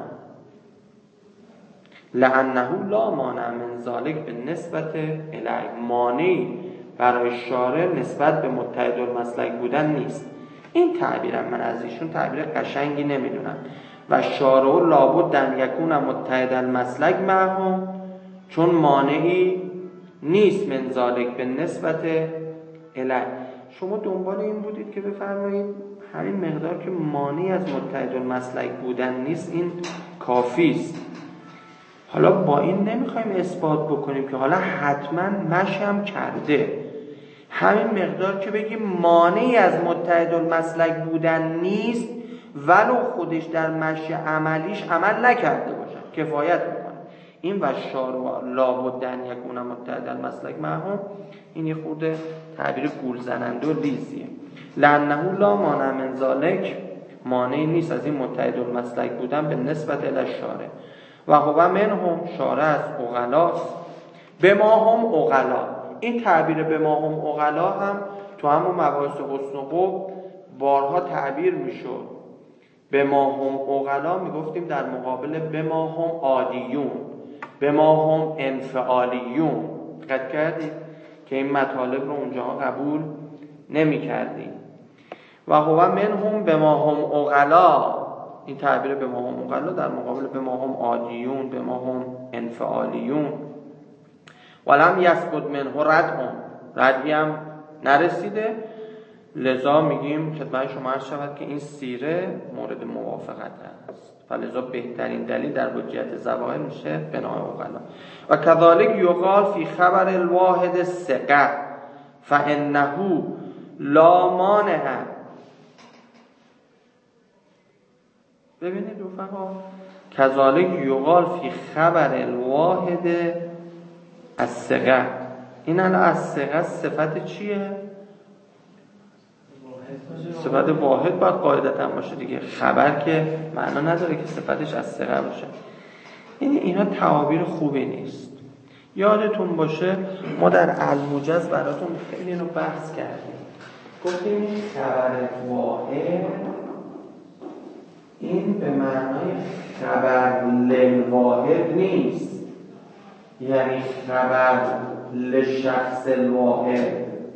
لانه لا مانع من ذلک بالنسبت الیه. مانعی برای شارع نسبت به متحد المسلک بودن نیست. این تعبیرم من از ایشون تعبیر قشنگی نمیدونم. و شارع لابد ان یکون متحد المسلک معهم، چون مانعی نیست من ذلک بالنسبت الیه. شما دنبال این بودید که بفرمایید همین مقدار که مانعی از متحد المسلک بودن نیست این کافی است. حالا با این نمیخوایم اثبات بکنیم که حالا حتما مشم کرده. همین مقدار که بگیم مانعی از متحد المسلک بودن نیست ولو خودش در مشی عملیش عمل نکرده باشه کفایت میکنه. این و شارع لابد ان یکون متحد المسلک معهم، این یه خورده تعبیر گول زننده و لیزیه. لانه لا مانع من ذلک، مانعی نیست از این متحد المسلک بودن به نسبت الی الشارع. و هو منهم، شارع از عقلاست. به ما هم عقلا، این تعبیر به ما هم عقلا هم تو همون مباحث حسن و قبح بارها تعبیر میشد. به ما هم عقلا میگفتیم در مقابل به ما هم عادیون، به ما هم انفعالیون. دقت کردید که این مطالب رو اونجا قبول نمی کردیم. و هو منهم به ما هم عقلا، این تعبیر به ما هم عقلا در مقابل به ما هم عادیون، به ما هم انفعالیون. ولم یثبت منه ردهم، ردی هم نرسیده. لذا میگیم خدمت شما عرض شود که این سیره مورد موافقت است. فلذا بهترین دلیل در حجیت ظواهر میشه بنای عقلا. و کذالک یقال فی خبر الواحد ثقه فانه لا مانع. ببینید رفقا، کذالک یقال فی خبر الواحد الثقه. این الان الثقه صفت چیه؟ صفت واحد باید قاعدتا باشه دیگه. خبر که معنا نداره که صفتش از ثقه باشه. این اینا تعابیر خوبی نیست. یادتون باشه ما در الموجز براتون خیلی اینو بحث کردیم. گفتیم خبر واحد این به معنای خبر للواحد نیست، یعنی خبر لشخص الواحد.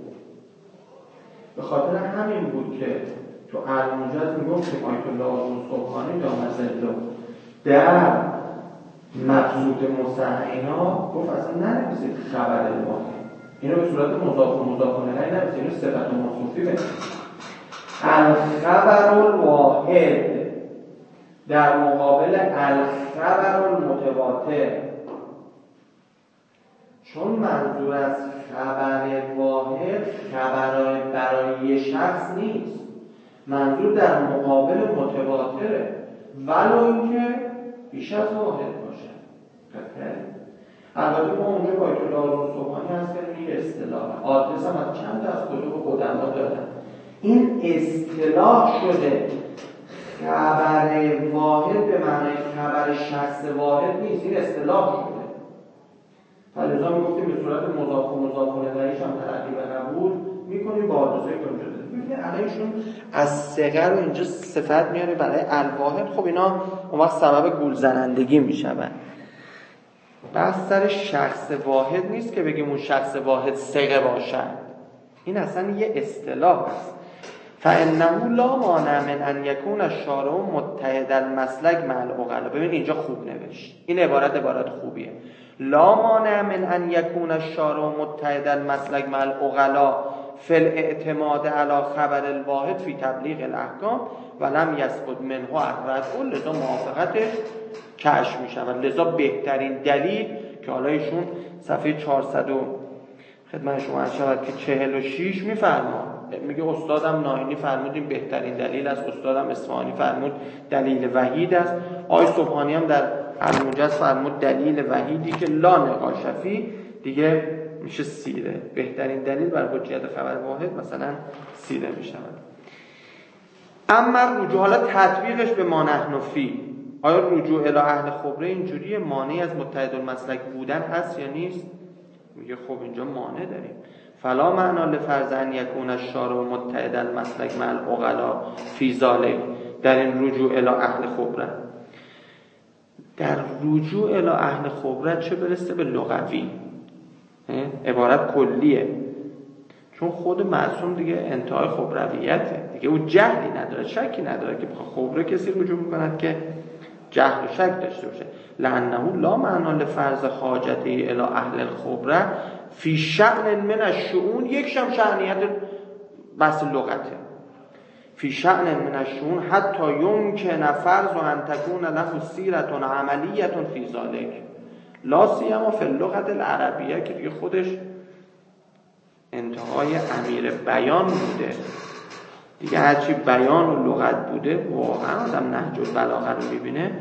به خاطر همین بود که تو الموجز میگفتیم آیت الله صبحانی دامزلو در مقصود مصححینا گفت اصلا ننویسید خبر الواحد، اینو به صورت مضاف و مضاف الیه ننویسید، اینو صفت موصوفی بنویسید. الخبر الواحد در مقابل الخبر المتواتر، چون منظور از خبر واحد خبرای برای یه شخص نیست، منظور در مقابل متواتره، ولو اینکه بیش از واحد باشه. البته ما اونجا با ایت الله صبحانی هست که این اصطلاح آدرس هم از چند از کتب قدما دادن. این اصطلاح شده خبر واحد به معنی خبر شخص واحد نیست، این اصطلاح شده. فلذا میگفتیم به صورت مضاف و مضاف الیهش هم ترقی و قبول میکنیم با آدرسای کجا داده. ببینید علیشون از صغر رو اینجا صفت میاره برای الواحد. خب اینا اون وقت سبب گول زنندگی میشن. بحث سر شخص واحد نیست که بگیم اون شخص واحد صغه باشد، این اصلا یه اصطلاح است. فانه لا مانع من ان یکون الشارع متحد المسلک مع العقلاء. ببین اینجا خوب نوشت، این عبارت عبارت خوبیه. لا مانع من ان یکون الشارع متحد المسلک مع العقلاء فی الاعتماد علی خبر الواحد فی تبلیغ الاحکام ولم یثبت منه الرد، لذا موافقتش کشف می شود. لذا بهترین دلیل که حالا ایشون صفحه چهارصد خدمت شما عرض شود که چهل و شش میفرما، میگه استادم ناینی فرمودیم بهترین دلیل است، استادم اصفهانی فرمود دلیل وحید است، آقای صبحانی هم در الموجز فرمود دلیل وحیدی که لا نقاش فی، دیگه میشه سیره. بهترین دلیل برای حجیت خبر واحد مثلا سیره میشود. اما رجوع، حالا تطبیقش به ما نحن فی، آیا رجوع الی اهل خبره اینجوری مانعی از متحد المسلک بودن هست یا نیست؟ میگه خب اینجا مانع داریم. فلا معنا لفرض ان یکون الشارع متحد المسلک مع العقلاء فی ذلک، در این رجوع الی اهل خبره، در رجوع الی اهل خبره چه برسه به لغوی، عبارت کلیه، چون خود معصوم دیگه انتهای خبرویته دیگه، او جهلی نداره، شکی نداره که بخواه خبره کسی رجوع میکند که جهل و شک داشته باشه. لانه لا معنا لفرض حاجته الی اهل الخبره فی شأن من الشؤون، یک شم شأنیت بس لغته، فی شأن من الشؤون حتی یمکن فرض ان تکون له سیرة عملیة فی ذلک لا سیما فی اللغة العربیه، که دیگه خودش انتهای امیر بیان بوده دیگه، هرچی بیان و لغت بوده واقعا آدم نهج البلاغه رو میبینه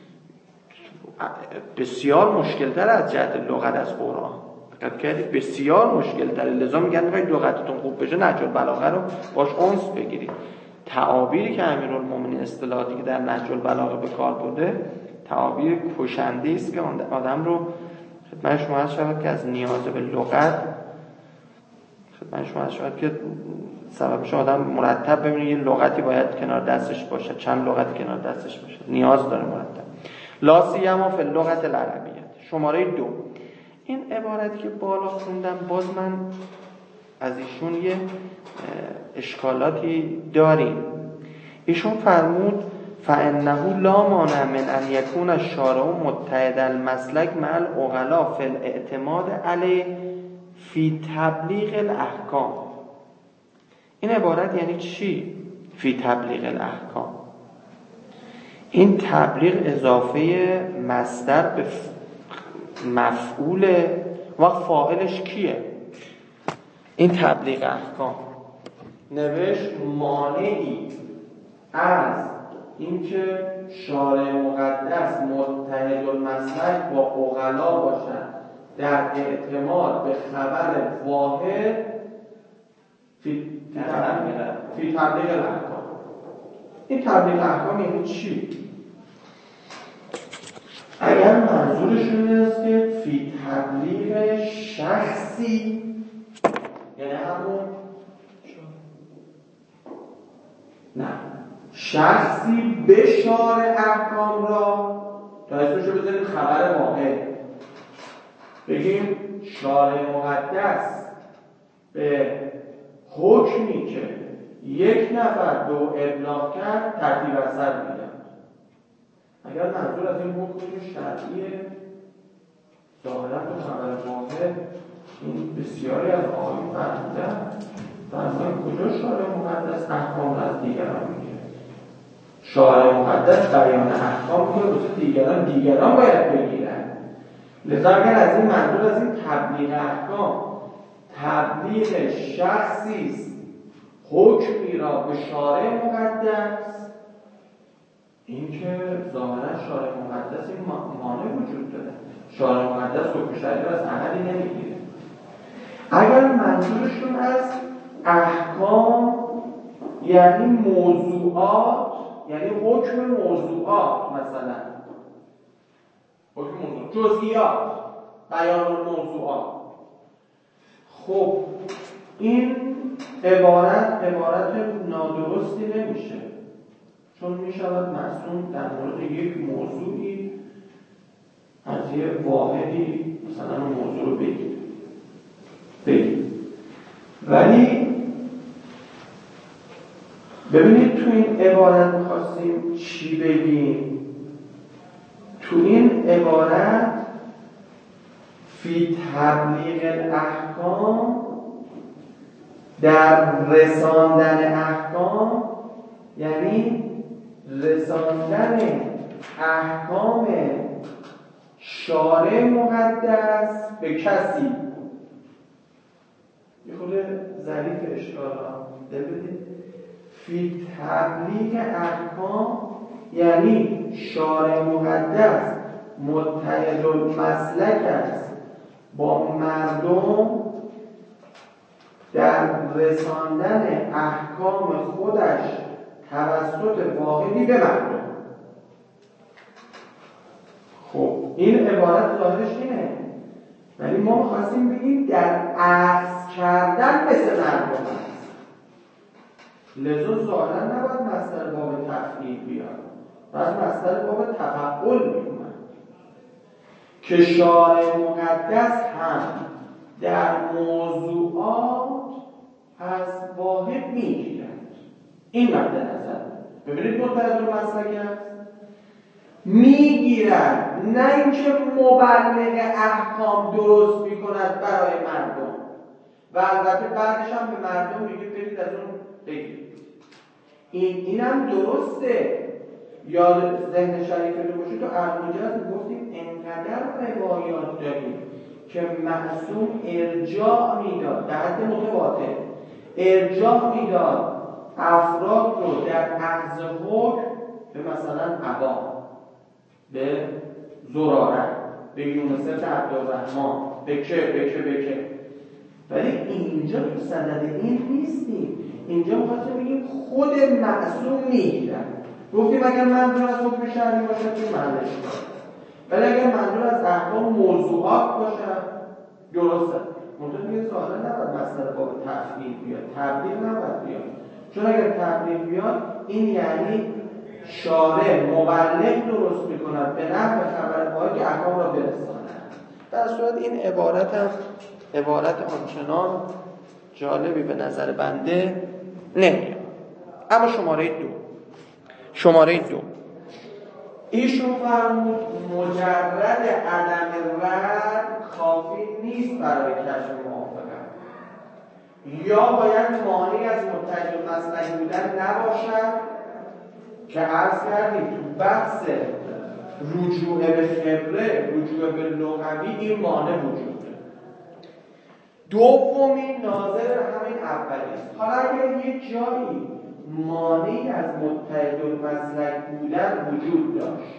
بسیار مشکل تر از جهت لغت از قرآن، دقت کردید بسیار مشکل تره. لذا میگن میخواید لغتتون خوب بشه نهج البلاغه رو باش انس بگیرید. تعابیری که امیرالمومنین اصطلاحاتی که در نهج البلاغه به کار برده تعابیر کشنده است که آدم رو خدمت شما عرض شود که از نیاز به لغت خدمت شما عرض شود که سبب میشه آدم مرتب ببینه یه لغتی باید کنار دستش باشه، چند لغتی کنار دستش باشه، نیاز داره مرتب. لا سیما فی اللغة العربیه. شماره دو، این عبارتی که بالا خوندم باز من از ایشون یه اشکالاتی داریم. ایشون فرمود فانه لا مانع من ان یکون الشارع متحد المسلک مع العقلاء فی الاعتماد علیه فی تبلیغ الاحکام. این عبارت یعنی چی؟ فی تبلیغ الاحکام، این تبلیغ اضافه مصدر به مفعول و فاعلش کیه؟ این تبلیغ احکام نوشت مانعی از اینکه شارع مقدس متحد المسلک با عقلا باشد در اعتماد به خبر واحد فی فی تبلیغ الاحکام. این تبلیغ احکام یعنی چی؟ اگر منظورشون این است که فی تبلیغ شخصی، یعنی همون نه شخصی به شارع احکام را، تا اسمشو بذاریم خبر واحد، بگیم شارع مقدس به حکمی که یک نفر دو ابلاغ کرد ترتیب اثر میدن. اگر منظور از این حکم شرعی ظاهرا به خبر واحد، این بسیاری از آیین فرمودن فرمودن کجا شارع مقدس احکام را از دیگران میگیره؟ شارع مقدس بیان احکام میگه واسه دیگران دیگران باید بگیرن. لذا اگر از این منظور از این تبلیغ احکام تبلیغ شخصی است حکمی را به شارع مقدس، این که ظاهرا شارع مقدس این مانع وجود داره. شارع مقدس حکم شرعی را از احدی نمیگیره. اگر منظورشون از احکام یعنی موضوعات، یعنی حکم موضوعات، مثلا حکم موضوع جزئیات، بیان الموضوعات، خب این عبارت عبارت نادرستی نمیشه، چون میشود معصوم در مورد یک موضوعی از یه واحدی مثلا اون موضوع رو بگیر بگیر ولی ببینید تو این عبارت می‌خواستیم چی بگیم. تو این عبارت فی تبلیغ الاحکام، در رساندن احکام، یعنی رساندن احکام شارع مقدس به کسی. یه خورده ظریف اشکال ها دل بدید. فی تبلیغ احکام یعنی شارع مقدس متحد المسلک است با مردم در رساندن احکام خودش توسط واحدی به مردم. خب این عبارت ظاهرش اینه، ولی ما می‌خواستیم بگیم در عکس کردن مثل مردم است. لذا ظاهرا نباید مصدر باب تفعیل بیاد، بس مصدر باب تفعول می‌اومد که شارع مقدس هم در موضوعات از واحد میگیرد. این مد نظر ببینید متحد المسلک است، میگیرد، نه اینکه مبلغ احکام درست میکند برای مردم و البته بعدش هم به مردم میگه برید از اون بگید. این اینم درسته. یاد ذهن شریفتون باشه تو ارمجاز میگفتیم انقدر روایات داریم که معصوم ارجاع میداد در حد متواتر، ارجاع میداد افراد رو در اخذ حکم به مثلا عبا، به زراره، به یونس بن عبدالرحمن، به که به که به که ولی اینجا تو صدد این نیستیم. اینجا می‌خواستیم بگیم خود معصوم میگیرن. گفتیم اگر منظور از حکم شرعی باشه که معنیش باشه، ولی اگر منظور از احکام موضوعات باشه درسته. منطقه میگه ظاهرا نباید مصدر باب تفعیل بیاد، تبلیغ نباید بیاد، چون اگر تبلیغ بیاد این یعنی شارع مبلغ درست میکند به نحو خبر واحد که احکام را برساند. در صورت این عبارت هم عبارت آنچنان جالبی به نظر بنده نمیاد. اما شماره دو شماره دو ایشون فرمود مجرد عدم رد کافی نیست برای کشف موافقت، یا باید مانعی از متحد المسلک بودن نباشد که عرض کردیم تو بحث رجوع به خبره، رجوع به لغوی این مانع وجود داره. دومی ناظر همین اولی است. حالا اگر یک جایی مانعی از متحد المسلک بودن وجود داشت،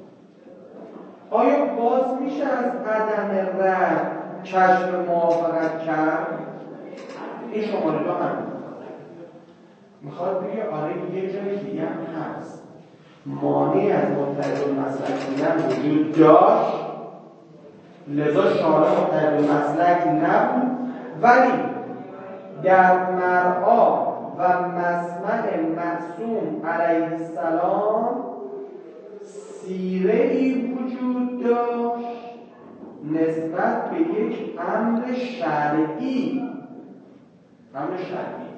آیا باز میشه از عدم رد کشف موافقت کرد؟ این شماره دو هم میخواد بگه آره یه جای دیگه هم هست مانعی از متحد المسلک بودن وجود داشت، لذا شارع متحد المسلک نبود، ولی در مرعا و مسمع معصوم علیه السلام سیره ای وجود داشت نسبت به یک امر شرعی. امر شرعی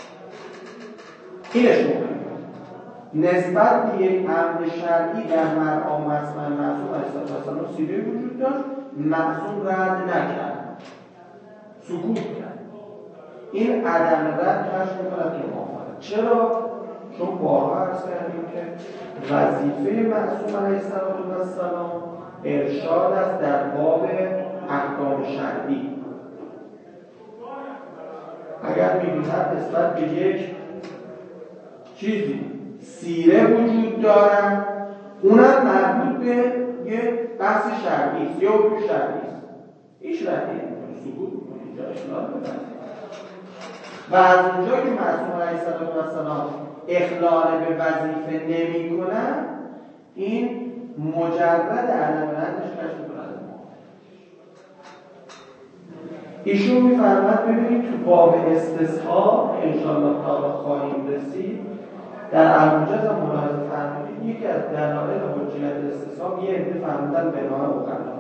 اینش مهمه. نسبت به یک امر شرعی در مرعا مسمع معصوم علیه السلام سیره وجود داشت، معصوم رد نکرد، سکوت کرد. این عدم رد کشف می‌کند که موافقت. چرا؟ چون بارها عرض کردیم که وظیفه معصوم علیه السلام ارشاد است در باب احکام شرعی. اگر می‌بیند نسبت به یک چیزی سیره وجود دارد، اونم مربوط به یک بحث شرعی است یا حکم شرعی است، هیچ ردی نمی‌کنه، سکوت می‌کنه، اینجا اخلال ببرد. و از اونجا که معصوم علیه السلام اخلال به وظیفه نمی کنند، این مجرد عدم ردش کشف می‌کند. ایشون می‌فرماید ببینید تو باب استصحاب انشاءالله تعالی خواهیم رسید. در الموجز هم ملاحظه فرمودید یکی از دلایل حجیت استصحاب یه عده فرمودن بنای عقلا.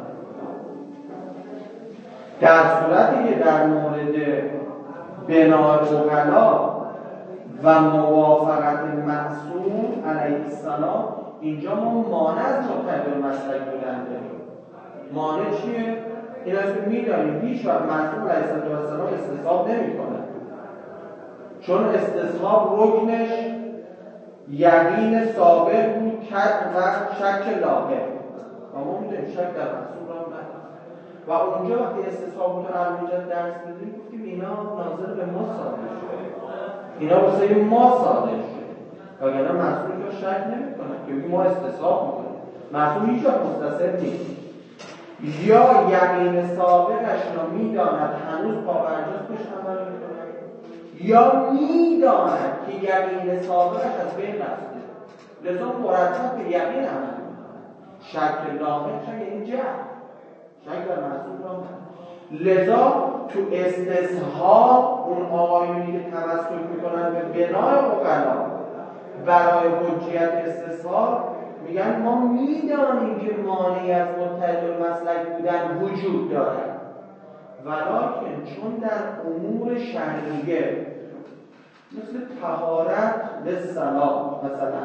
در صورتی که در مورد بنای عقلا و موافقت معصوم علیه السلام اینجا ما مانع از مقتضی مسلک بودن داریم. مانع چیه؟ این از که می‌دانیم هیچ وقت معصوم علیه السلام استصحاب نمی‌کنه، چون استصحاب رکنش یقین ثابت بود و شک لاحق. و ما می‌دونیم شک در معصوم را نداره. و اونجا وقتی استصحاب رو الموجز درس می‌دیم گفتیم اینا ناظر به ما صادر شده، اینا واسه ما صادر شده، وگرنه معصوم رو شک نمی‌کنه که ما استصحاب می‌کنیم. معصوم هیچ وقت مستصحب نیست. یا یقین سابقش را می‌داند هنوز پابرجاست بهش عمل می‌کنه، یا می‌داند که یقین سابقش از بین رفته، لذا مرتب به یقین عمل می‌کنه. شک لاحق یعنی جهل، شک در معصوم را نداره. لذا تو استصحاب اون آقایونی که تمسک میکنن به بنای عقلا برای حجیت استصحاب میگن ما میدانیم که مانعی از متحد المسلک بودن وجود دارد، ولکن چون در امور شرعیه مثل طهارت للصلاة مثلا،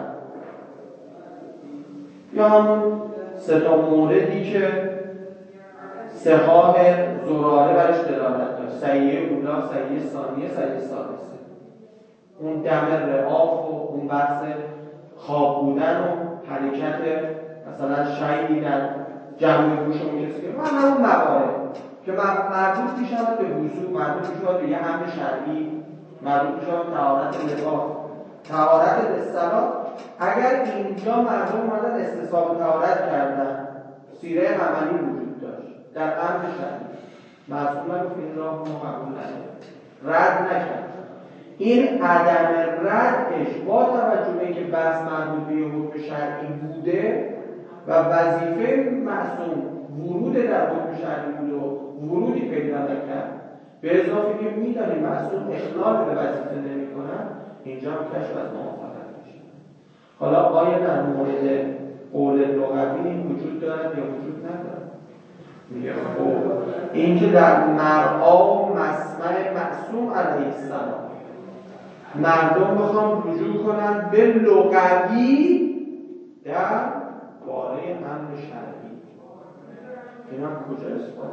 یا همون سه تا موردی که صحاح زراره برش دلالت داشت، سیئه اولا، سیئه ثانیه، سیئه ثالثه، اون دم رعاف و اون بحث خواب بودن و حرکت مثلا شیعی در جمع گوش اون کسی که من همون موارد که مربوط میشود به وضوء، مربوط میشود به یه امر شرعی، مربوط میشود به طهارت لباس، طهارت للصلاة. اگر اینجا مردم اومدن استصحاب طهارت کردن، سیره عملی وجود داشت در امر شرعی، معصوم نگفت این راه ما قبول نداریم، رد نکرد. این عدم ردش با توجه به اینکه بحث مربوط به حکم شرعی بوده و وظیفه معصوم ورود در حکم شرعی بود و ورودی پیدا نکرد، به اضافه که میدانیم معصوم اخلال به وظیفه نمی‌کنه، اینجا هم کشف از موافقت میشه. حالا آیا در مورد قول لغوی وجود دارد یا وجود ندارد؟ میگه خب اینکه در مرعا و مسمع معصوم علیه السلام مردم بخوام رجوع کنن به لغوی در باره امر شرعی، این هم کجا اثبات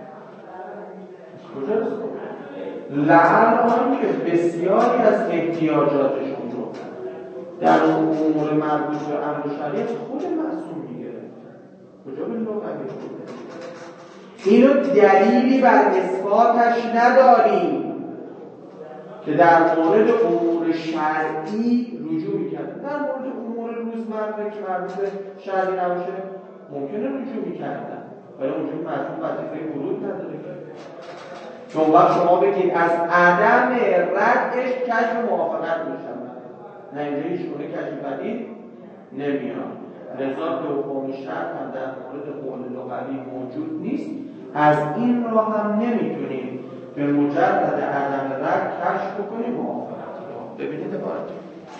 کجا اثبات لعل آن که بسیاری از احتیاجاتشون رو در امور مربوط به امر شرعی خود معصوم میگیره، کجا به لغوی خود اینو دلیلی بر اثباتش نداریم که در مورد امور شرعی رجوع می‌کردن. در مورد امور روزمره که مربوط به شرعی نباشه ممکنه رجوع می‌کردن، ولی اونجا معصوم وظیفه ورود نداره. چون وقت شما بگید از عدم ردش کشف موافقت میشن، نه اینجا هیچ گونه کشف بدیل نمیاد. لذا دوم شرط هم در مورد قول لغوی موجود نیست. از این راه هم نمیتونیم به مجرد عدم رد کشف بکنیم موافقت رو. ببینید عبارت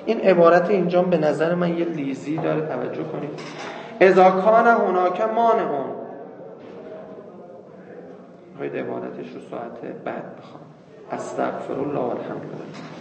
این عبارت اینجا به نظر من یه لیزی داره، توجه کنید. اذا کان هناک مانعون. باید عبارتش رو ساعت بعد بخوام. استغفر الله والحمد لله.